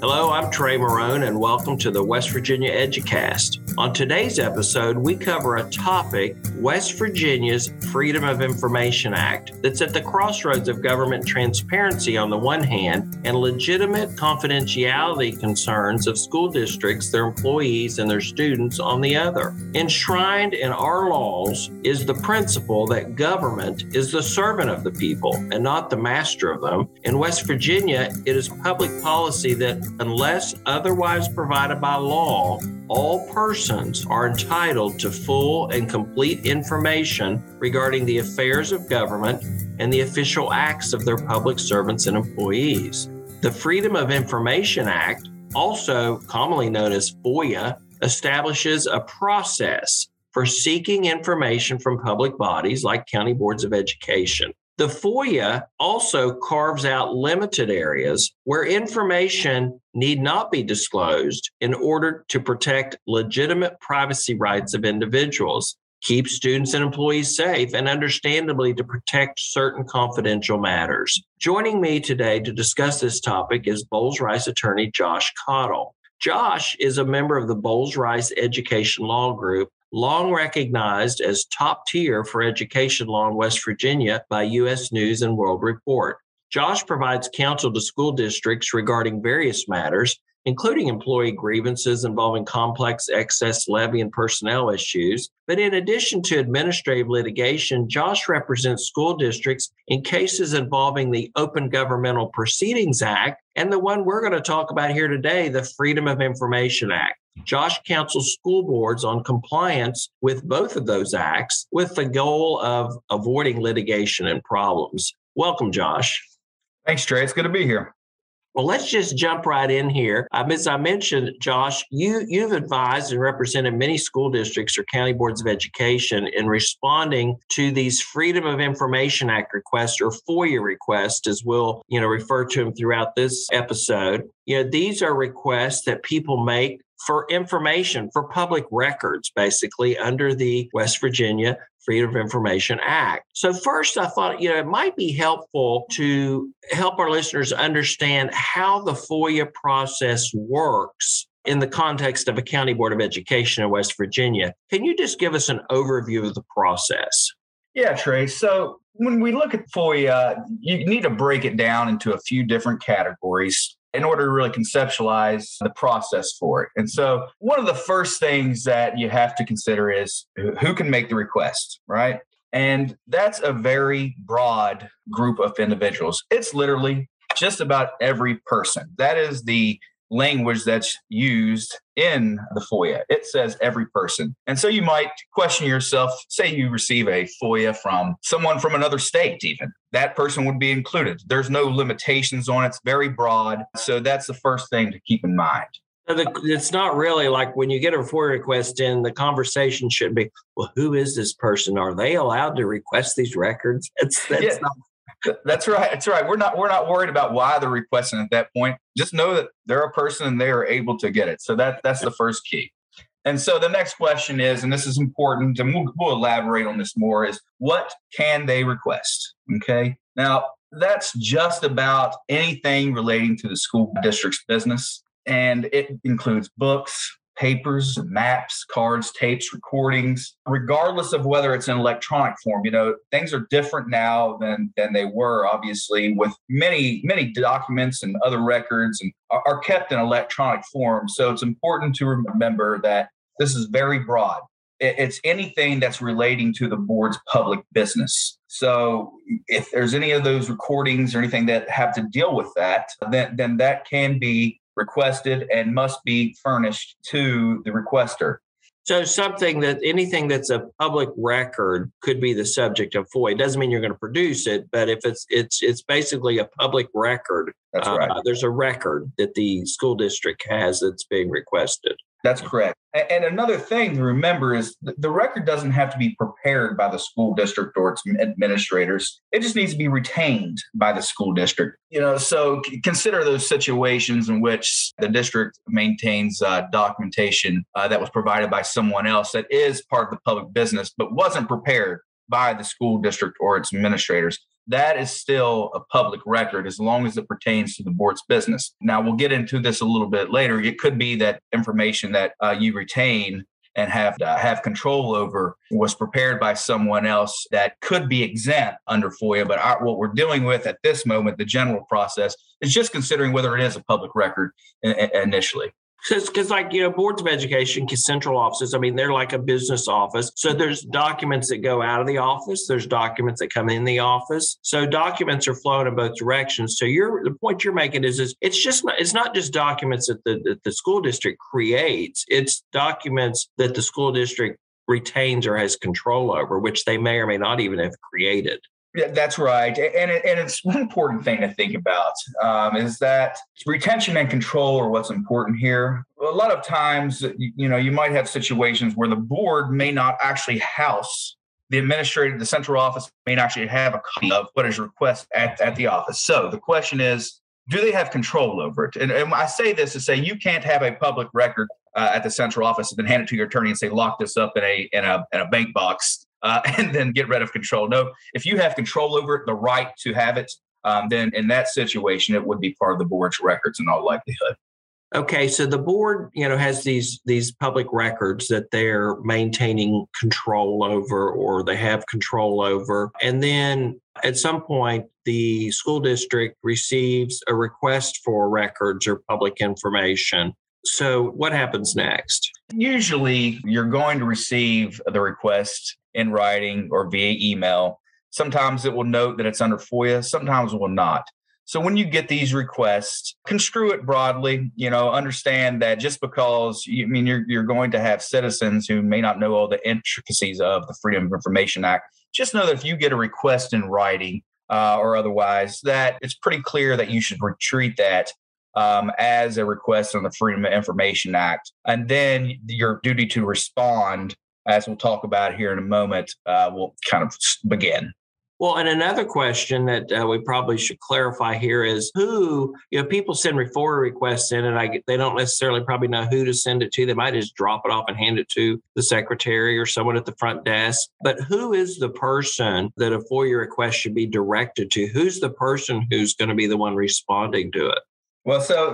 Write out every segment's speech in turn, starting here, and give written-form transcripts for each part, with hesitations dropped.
Hello, I'm Trey Marone, and welcome to the West Virginia EduCast. On today's episode, we cover a topic, West Virginia's Freedom of Information Act, that's at the crossroads of government transparency on the one hand and legitimate confidentiality concerns of school districts, their employees, and their students on the other. Enshrined in our laws is the principle that government is the servant of the people and not the master of them. In West Virginia, it is public policy that unless otherwise provided by law, all persons are entitled to full and complete information regarding the affairs of government and the official acts of their public servants and employees. The Freedom of Information Act, also commonly known as FOIA, establishes a process for seeking information from public bodies like county boards of education. The FOIA also carves out limited areas where information need not be disclosed in order to protect legitimate privacy rights of individuals, keep students and employees safe, and understandably to protect certain confidential matters. Joining me today to discuss this topic is Bowles-Rice attorney Josh Cottle. Josh is a member of the Bowles-Rice Education Law Group, long recognized as top tier for education law in West Virginia by U.S. News and World Report. Josh provides counsel to school districts regarding various matters, including employee grievances involving complex excess levy and personnel issues. But in addition to administrative litigation, Josh represents school districts in cases involving the Open Governmental Proceedings Act and the one we're going to talk about here today, the Freedom of Information Act. Josh counsels school boards on compliance with both of those acts with the goal of avoiding litigation and problems. Welcome, Josh. Thanks, Trey. It's good to be here. Well, let's just jump right in here. As I mentioned, Josh, you've advised and represented many school districts or county boards of education in responding to these Freedom of Information Act requests, or FOIA requests, as we'll refer to them throughout this episode. These are requests that people make for information, for public records, basically, under the West Virginia Freedom of Information Act. So first, I thought, it might be helpful to help our listeners understand how the FOIA process works in the context of a county board of education in West Virginia. Can you just give us an overview of the process? Yeah, Trey. So when we look at FOIA, you need to break it down into a few different categories in order to really conceptualize the process for it. And so one of the first things that you have to consider is who can make the request, right? And that's a very broad group of individuals. It's literally just about every person. That is the language that's used in the FOIA. It says every person. And so you might question yourself, say you receive a FOIA from someone from another state even. That person would be included. There's no limitations on it. It's very broad. So that's the first thing to keep in mind. It's not really like when you get a FOIA request in, the conversation should be, well, who is this person? Are they allowed to request these records? That's right. That's right. We're not worried about why they're requesting at that point. Just know that they're a person and they are able to get it. So that's the first key. And so the next question is, and this is important, and we'll elaborate on this more, is what can they request? Okay. Now, that's just about anything relating to the school district's business. And it includes books, papers, maps, cards, tapes, recordings, regardless of whether it's in electronic form. Things are different now than they were, obviously, with many documents and other records and are kept in electronic form. So it's important to remember that this is very broad. It's anything that's relating to the board's public business. So if there's any of those recordings or anything that have to deal with that, then that can be requested and must be furnished to the requester. So anything that's a public record could be the subject of FOIA. It doesn't mean you're going to produce it, but if it's basically a public record, that's right. There's a record that the school district has that's being requested. That's correct. And another thing to remember is the record doesn't have to be prepared by the school district or its administrators. It just needs to be retained by the school district. So consider those situations in which the district maintains documentation that was provided by someone else that is part of the public business, but wasn't prepared by the school district or its administrators. that is still a public record as long as it pertains to the board's business. Now, we'll get into this a little bit later. It could be that information that you retain and have control over was prepared by someone else that could be exempt under FOIA. But what we're dealing with at this moment, the general process, is just considering whether it is a public record initially. Because boards of education, central offices, they're like a business office. So there's documents that go out of the office. There's documents that come in the office. So documents are flowing in both directions. So the point you're making is it's not just documents that the school district creates. It's documents that the school district retains or has control over, which they may or may not even have created. Yeah, that's right. And it's one important thing to think about is that retention and control are what's important here. A lot of times, you might have situations where the board may not actually house the central office may not actually have a copy of what is requested at the office. So the question is, do they have control over it? And I say this to say you can't have a public record at the central office and then hand it to your attorney and say, lock this up in a bank box. And then get rid of control. No, if you have control over it, the right to have it, then in that situation, it would be part of the board's records in all likelihood. Okay, so the board, has these public records that they're maintaining control over or they have control over. And then at some point, the school district receives a request for records or public information. So what happens next? Usually, you're going to receive the request in writing or via email. Sometimes it will note that it's under FOIA. Sometimes it will not. So when you get these requests, construe it broadly. Understand that just because you're going to have citizens who may not know all the intricacies of the Freedom of Information Act. Just know that if you get a request in writing or otherwise, that it's pretty clear that you should treat that as a request on the Freedom of Information Act. And then your duty to respond, as we'll talk about here in a moment, will kind of begin. Well, and another question that we probably should clarify here is who, people send FOIA requests in and they don't necessarily probably know who to send it to. They might just drop it off and hand it to the secretary or someone at the front desk. But who is the person that a FOIA request should be directed to? Who's the person who's going to be the one responding to it? Well, so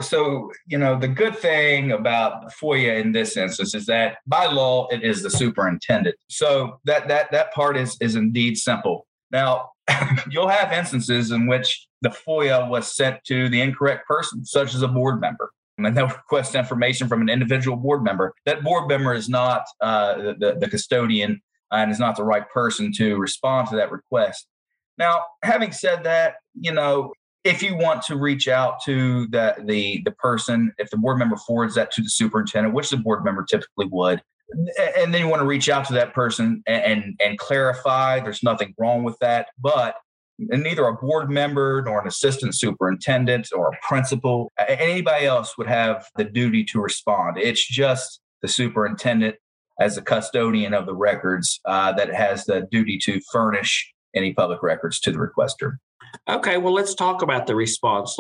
the good thing about FOIA in this instance is that by law, it is the superintendent. So that part is indeed simple. Now, you'll have instances in which the FOIA was sent to the incorrect person, such as a board member, and they'll request information from an individual board member. That board member is not the custodian and is not the right person to respond to that request. Now, having said that, if you want to reach out to the person, if the board member forwards that to the superintendent, which the board member typically would, and then you want to reach out to that person and clarify, there's nothing wrong with that. But neither a board member nor an assistant superintendent or a principal, anybody else would have the duty to respond. It's just the superintendent as the custodian of the records that has the duty to furnish any public records to the requester. Okay, well, let's talk about the response.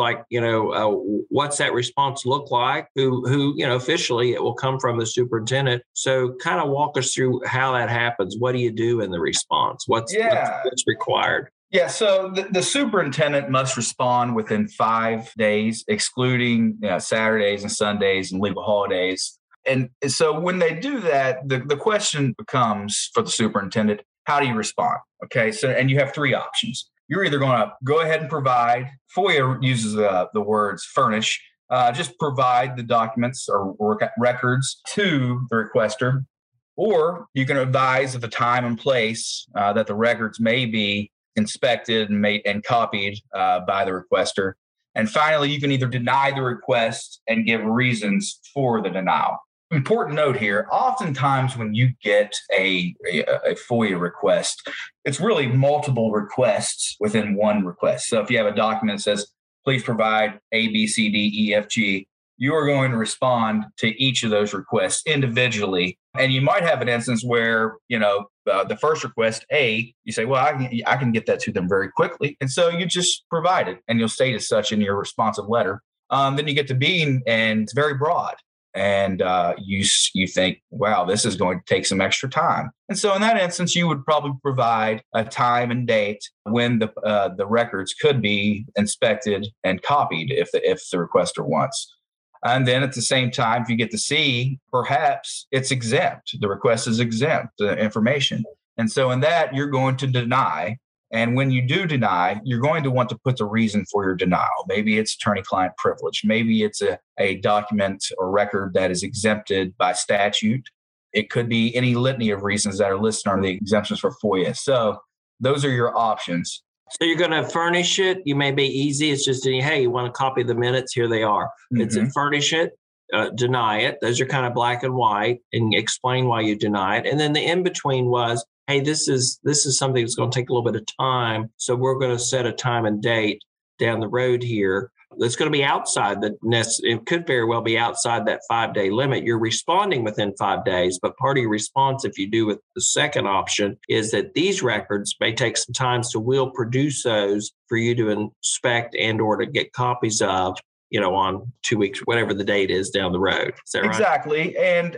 What's that response look like? Who, officially it will come from the superintendent. So kind of walk us through how that happens. What do you do in the response? What's required? Yeah, so the superintendent must respond within 5 days, excluding Saturdays and Sundays and legal holidays. And so when they do that, the question becomes for the superintendent, how do you respond? Okay, so and you have 3 options. You're either going to go ahead and provide, FOIA uses the words furnish, just provide the documents or records to the requester, or you can advise of the time and place that the records may be inspected and copied by the requester. And finally, you can either deny the request and give reasons for the denial. Important note here, oftentimes when you get a FOIA request, it's really multiple requests within one request. So if you have a document that says, please provide A, B, C, D, E, F, G, you are going to respond to each of those requests individually. And you might have an instance where, the first request, A, you say, well, I can get that to them very quickly. And so you just provide it and you'll state as such in your responsive letter. Then you get to B and it's very broad. and you think, wow, this is going to take some extra time. And so in that instance, you would probably provide a time and date when the records could be inspected and copied if the requester wants. And then at the same time, if you get the C, perhaps it's exempt. The request is exempt information. And so in that, you're going to deny. And when you do deny, you're going to want to put the reason for your denial. Maybe it's attorney-client privilege. Maybe it's a document or record that is exempted by statute. It could be any litany of reasons that are listed under the exemptions for FOIA. So those are your options. So you're going to furnish it. You may be easy. It's just, hey, you want to copy the minutes? Here they are. It's furnish it, deny it. Those are kind of black and white, and explain why you deny it. And then the in-between was, hey, this is something that's going to take a little bit of time. So we're going to set a time and date down the road here. That's going to be outside it could very well be outside that 5-day limit. You're responding within 5 days, but part of your response, if you do with the second option, is that these records may take some time, so we'll produce those for you to inspect and or to get copies of, on 2 weeks, whatever the date is down the road. Is that right? Exactly. And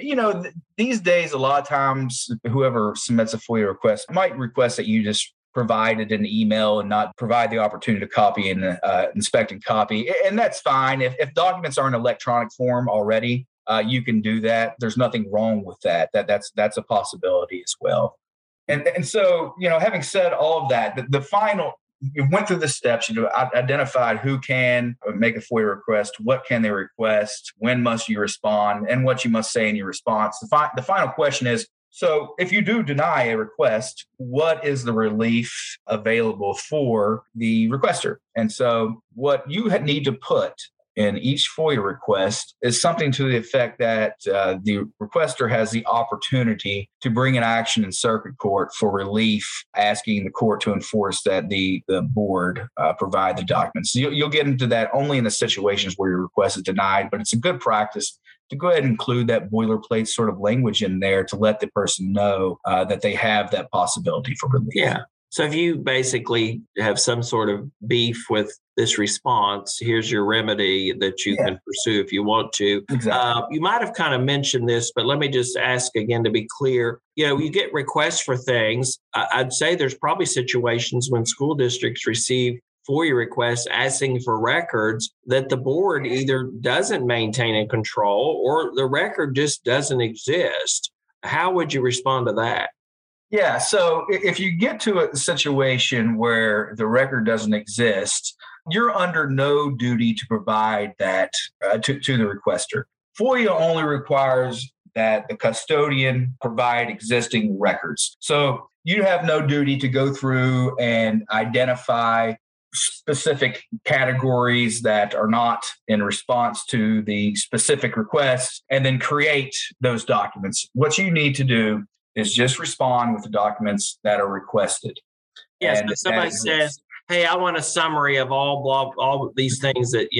these days, a lot of times, whoever submits a FOIA request might request that you just provide it in email and not provide the opportunity to copy and inspect and copy. And that's fine. If documents are in electronic form already, you can do that. There's nothing wrong with that. That's a possibility as well. And so, having said all of that, the final, you went through the steps, identified who can make a FOIA request, what can they request, when must you respond, and what you must say in your response. The final question is, so if you do deny a request, what is the relief available for the requester? And so what you need to put in each FOIA request is something to the effect that the requester has the opportunity to bring an action in circuit court for relief, asking the court to enforce that the board provide the documents. So you'll get into that only in the situations where your request is denied, but it's a good practice to go ahead and include that boilerplate sort of language in there to let the person know that they have that possibility for relief. Yeah. So if you basically have some sort of beef with this response, here's your remedy that you can pursue if you want to. Exactly. You might have kind of mentioned this, but let me just ask again to be clear. You get requests for things. I'd say there's probably situations when school districts receive FOIA requests asking for records that the board either doesn't maintain and control or the record just doesn't exist. How would you respond to that? Yeah, so if you get to a situation where the record doesn't exist, you're under no duty to provide that to the requester. FOIA only requires that the custodian provide existing records. So you have no duty to go through and identify specific categories that are not in response to the specific request and then create those documents. What you need to do is just respond with the documents that are requested. Yes, but somebody says, hey, I want a summary of all these things that,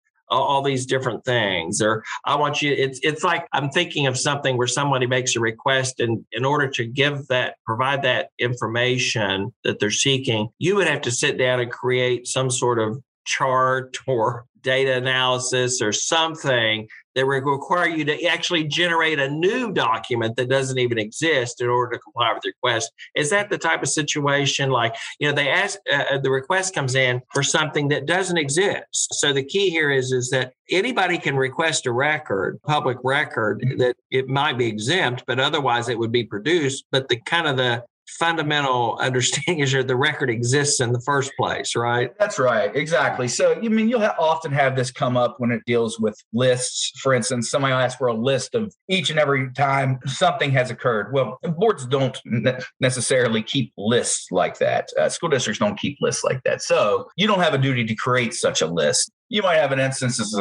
all these different things, or I want you, it's like, I'm thinking of something where somebody makes a request, and in order to provide that information that they're seeking, you would have to sit down and create some sort of chart or data analysis or something that would require you to actually generate a new document that doesn't even exist in order to comply with the request. Is that the type of situation? Like, they ask, the request comes in for something that doesn't exist. So the key here is that anybody can request a record, public record, that it might be exempt, but otherwise it would be produced. But the fundamental understanding is that the record exists in the first place, right? That's right. Exactly. So, you'll often have this come up when it deals with lists. For instance, somebody will ask for a list of each and every time something has occurred. Well, boards don't necessarily keep lists like that. School districts don't keep lists like that. So you don't have a duty to create such a list. You might have an instance,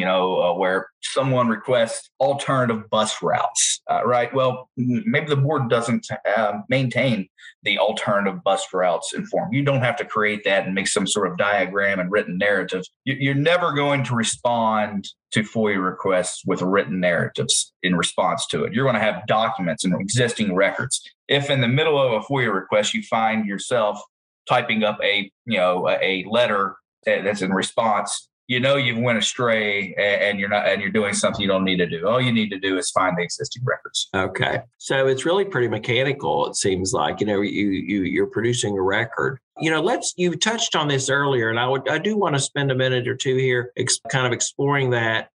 where someone requests alternative bus routes, right? Well, maybe the board doesn't maintain the alternative bus routes in form. You don't have to create that and make some sort of diagram and written narrative. You're never going to respond to FOIA requests with written narratives in response to it. You're going to have documents and existing records. If in the middle of a FOIA request, you find yourself typing up a letter that's in response, you've went astray and you're doing something you don't need to do. All you need to do is find the existing records. Okay. So it's really pretty mechanical, it seems like. You're producing a record. You touched on this earlier, and I do want to spend a minute or two here kind of exploring that.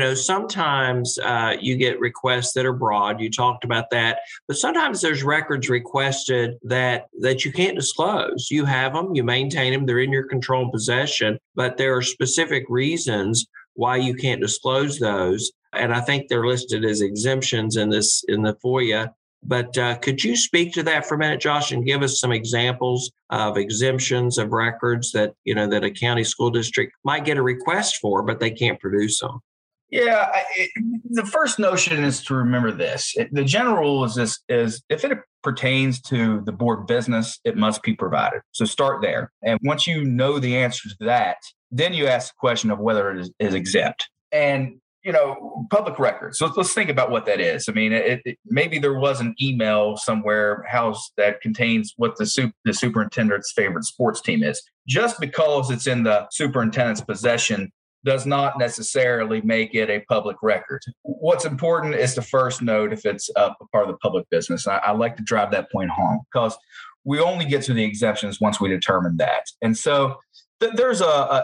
Sometimes you get requests that are broad. You talked about that, but sometimes there's records requested that you can't disclose. You have them, you maintain them, they're in your control and possession, but there are specific reasons why you can't disclose those. And I think they're listed as exemptions in the FOIA. But could you speak to that for a minute, Josh, and give us some examples of exemptions of records that a county school district might get a request for, but they can't produce them? Yeah, the first notion is to remember this. The general rule is if it pertains to the board business, it must be provided. So start there. And once you know the answer to that, then you ask the question of whether it is exempt. And, public records. So let's think about what that is. I mean, maybe there was an email somewhere house that contains what the superintendent's favorite sports team is. Just because it's in the superintendent's possession does not necessarily make it a public record. What's important is to first note if it's a part of the public business. I like to drive that point home because we only get to the exemptions once we determine that. And so there's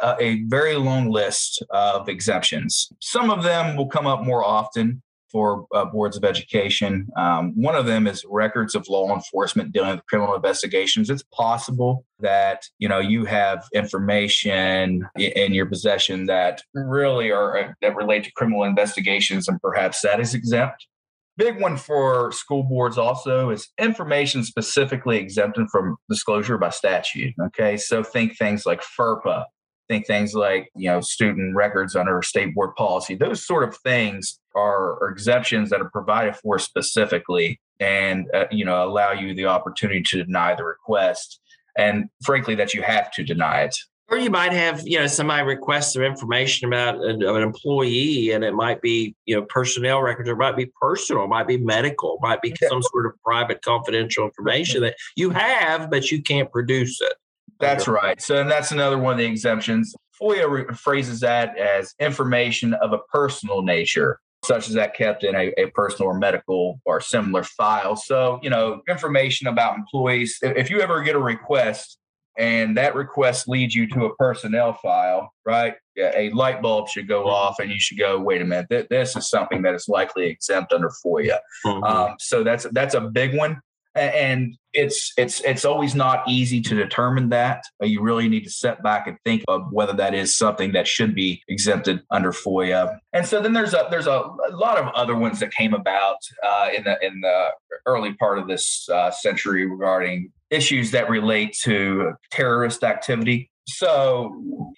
a very long list of exemptions. Some of them will come up more often for boards of education. One of them is records of law enforcement dealing with criminal investigations. It's possible that you have information in your possession that really that relate to criminal investigations, and perhaps that is exempt. Big one for school boards also is information specifically exempted from disclosure by statute. Okay, so think things like FERPA, think things like student records under state board policy. Those sort of things are exemptions that are provided for specifically, and allow you the opportunity to deny the request, and frankly that you have to deny it. Or you might have, somebody request some information about an employee, and it might be, personnel records, or it might be personal, it might be medical, it might be some sort of private confidential information that you have, but you can't produce it. That's right. So, and that's another one of the exemptions. FOIA phrases that as information of a personal nature, such as that kept in a personal or medical or similar file. So, information about employees. If you ever get a request and that request leads you to a personnel file, right? A light bulb should go off, and you should go, wait a minute, this is something that is likely exempt under FOIA. Mm-hmm. So that's a big one. And it's always not easy to determine that. You really need to step back and think of whether that is something that should be exempted under FOIA. And so then there's a lot of other ones that came about in the early part of this century regarding issues that relate to terrorist activity. So,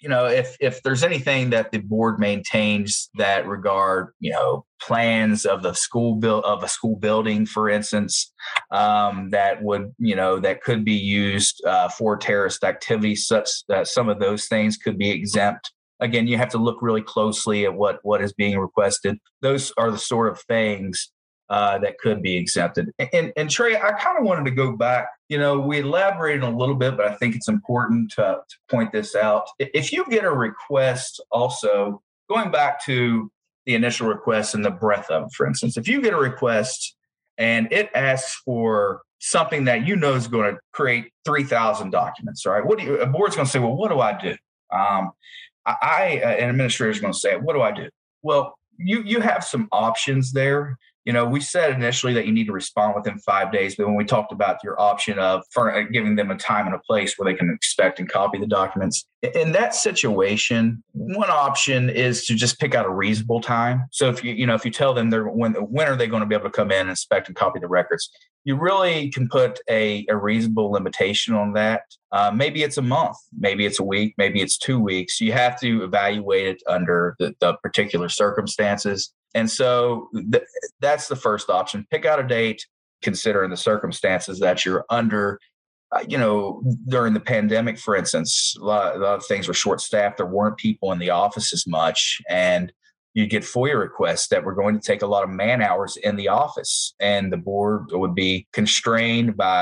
if there's anything that the board maintains that regard, plans of a school building, for instance, that could be used for terrorist activity, such that some of those things could be exempt. Again, you have to look really closely at what is being requested. Those are the sort of things that could be exempted. And Trey, I kind of wanted to go back. We elaborated a little bit, but I think it's important to point this out. If you get a request, also going back to the initial request and the breadth of it, for instance, if you get a request and it asks for something that is going to create 3,000 documents, right? A board's going to say, well, what do I do? An administrator is going to say, what do I do? Well, you have some options there. We said initially that you need to respond within 5 days, but when we talked about your option of giving them a time and a place where they can expect and copy the documents, in that situation, one option is to just pick out a reasonable time. So if you tell them when are they going to be able to come in and inspect and copy the records, you really can put a reasonable limitation on that. Maybe it's a month, maybe it's a week, maybe it's 2 weeks. You have to evaluate it under the particular circumstances. And so that's the first option. Pick out a date, considering the circumstances that you're under. During the pandemic, for instance, a lot of things were short-staffed. There weren't people in the office as much. And you get FOIA requests that were going to take a lot of man hours in the office. And the board would be constrained by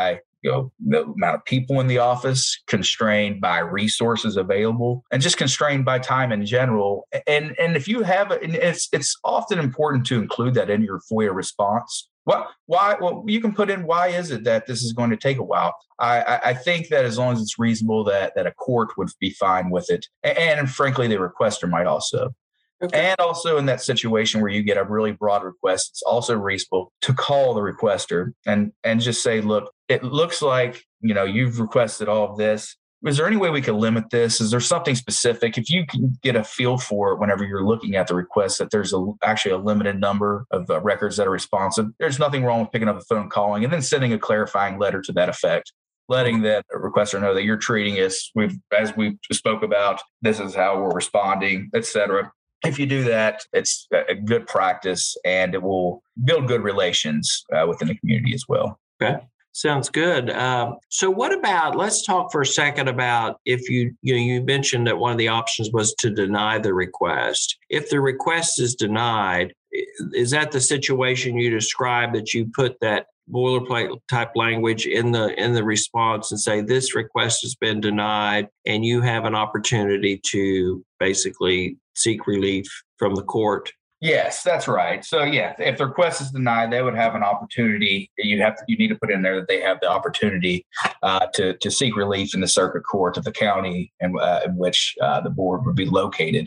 the amount of people in the office, constrained by resources available, and just constrained by time in general. And if you have it's often important to include that in your FOIA response. Why? Well, you can put in, why is it that this is going to take a while? I think that as long as it's reasonable, that a court would be fine with it. And frankly, the requester might also. Okay. And also in that situation where you get a really broad request, it's also reasonable to call the requester and just say, look, it looks like, you've requested all of this. Is there any way we could limit this? Is there something specific? If you can get a feel for it whenever you're looking at the request, that there's actually a limited number of records that are responsive, there's nothing wrong with picking up the phone, calling, and then sending a clarifying letter to that effect, letting that requester know that you're treating us, as we spoke about, this is how we're responding, et cetera. If you do that, it's a good practice, and it will build good relations within the community as well. Okay. Sounds good. So what about, let's talk for a second about if you mentioned that one of the options was to deny the request. If the request is denied, is that the situation you described, that you put that boilerplate type language in the response and say, this request has been denied, and you have an opportunity to basically seek relief from the court? Yes, that's right. So yeah, if the request is denied, they would have an opportunity. You need to put in there that they have the opportunity to seek relief in the circuit court of the county in which the board would be located.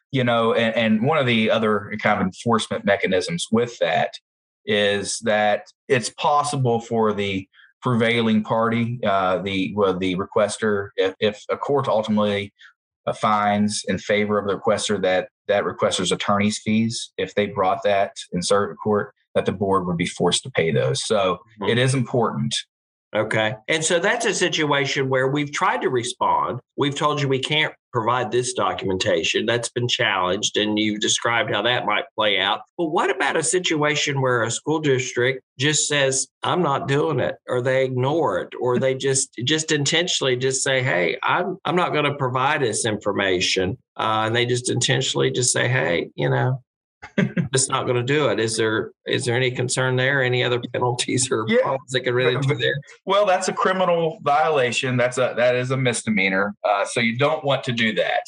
And one of the other kind of enforcement mechanisms with that is that it's possible for the prevailing party, the requester, if a court ultimately finds in favor of the requester that requester's attorney's fees, if they brought that in circuit court, that the board would be forced to pay those. So It is important. Okay. And so that's a situation where we've tried to respond. We've told you we can't provide this documentation. That's been challenged, and you've described how that might play out. But what about a situation where a school district just says, I'm not doing it, or they ignore it, or they just intentionally just say, hey, I'm not going to provide this information. And they just intentionally just say, hey, just not going to do it. Is there any concern there? Any other penalties or problems that could really do there? Well, that's a criminal violation. That is a misdemeanor. So you don't want to do that.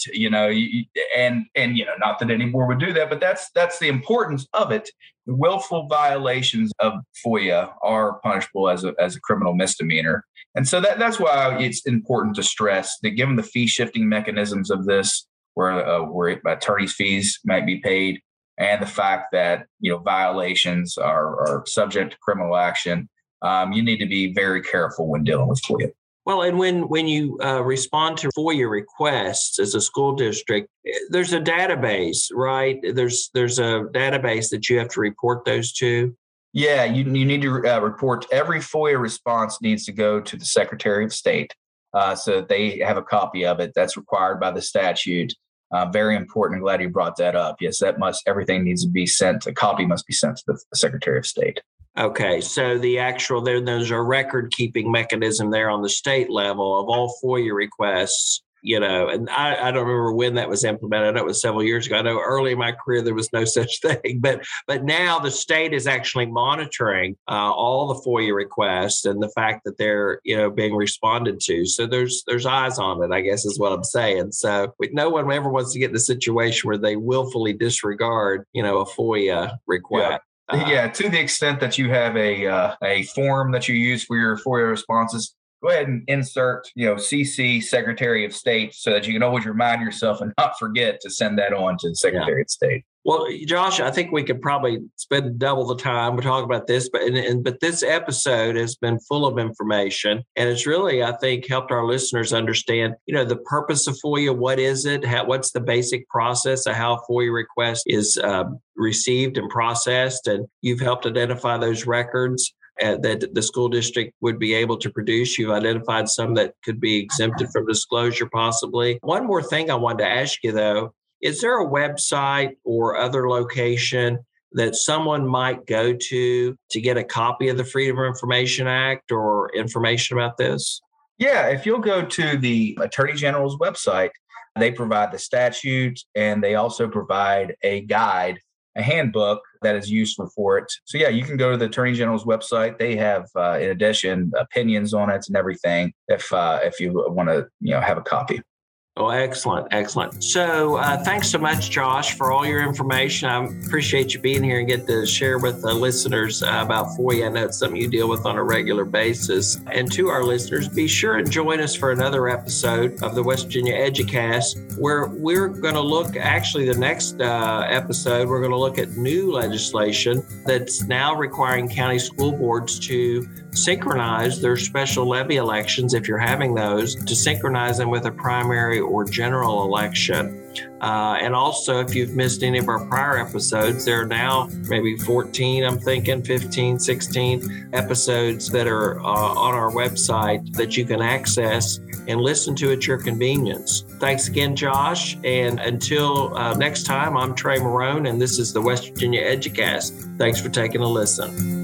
Not that any board would do that, but that's the importance of it. The willful violations of FOIA are punishable as a criminal misdemeanor, and so that's why it's important to stress that given the fee shifting mechanisms of this, where attorneys' fees might be paid, and the fact that violations are subject to criminal action, you need to be very careful when dealing with FOIA. Well, and when you respond to FOIA requests as a school district, there's a database, right? There's a database that you have to report those to. Yeah, you need to report. Every FOIA response needs to go to the Secretary of State, so that they have a copy of it. That's required by the statute. Very important. I'm glad you brought that up. Yes, everything needs to be sent. A copy must be sent to the Secretary of State. Okay, so there's a record keeping mechanism there on the state level of all FOIA requests. And I don't remember when that was implemented. I know it was several years ago. I know early in my career there was no such thing, but now the state is actually monitoring all the FOIA requests and the fact that they're being responded to. So there's eyes on it, I guess is what I'm saying. So no one ever wants to get in a situation where they willfully disregard a FOIA request. Yeah, to the extent that you have a form that you use for your FOIA responses, go ahead and insert, CC Secretary of State, so that you can always remind yourself and not forget to send that on to the Secretary of State. Well, Josh, I think we could probably spend double the time. We're talking about this, but this episode has been full of information, and it's really, I think, helped our listeners understand, the purpose of FOIA. What is it? What's the basic process of how a FOIA request is received and processed? And you've helped identify those records that the school district would be able to produce. You've identified some that could be exempted from disclosure, possibly. One more thing I wanted to ask you, though. Is there a website or other location that someone might go to get a copy of the Freedom of Information Act or information about this? Yeah, if you'll go to the Attorney General's website, they provide the statute, and they also provide a guide a handbook that is useful for it. So yeah, you can go to the Attorney General's website. They have, in addition, opinions on it and everything. If you want to, have a copy. Oh, excellent. Excellent. So thanks so much, Josh, for all your information. I appreciate you being here and get to share with the listeners about FOIA. I know it's something you deal with on a regular basis. And to our listeners, be sure and join us for another episode of the West Virginia EDUcast, where we're going to look, actually the next episode, we're going to look at new legislation that's now requiring county school boards to synchronize their special levy elections, if you're having those, to synchronize them with a primary or general election. And also, if you've missed any of our prior episodes, there are now maybe 14, I'm thinking 15, 16 episodes that are on our website that you can access and listen to at your convenience. Thanks again, Josh. And until next time, I'm Trey Marone, and this is the West Virginia EDUcast. Thanks for taking a listen.